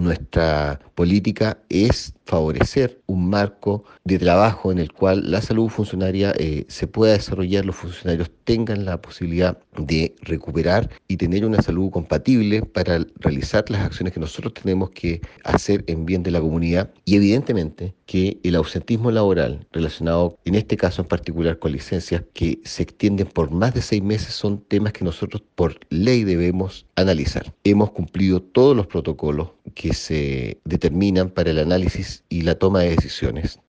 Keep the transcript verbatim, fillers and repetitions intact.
Nuestra política es favorecer un marco de trabajo en el cual la salud funcionaria eh, se pueda desarrollar, los funcionarios tengan la posibilidad de recuperar y tener una salud compatible para realizar las acciones que nosotros tenemos que hacer en bien de la comunidad, y evidentemente que el ausentismo laboral relacionado en este caso en particular con licencias que se extienden por más de seis meses son temas que nosotros por ley debemos analizar. Hemos cumplido todos los protocolos que se determinan para el análisis y la toma de decisiones.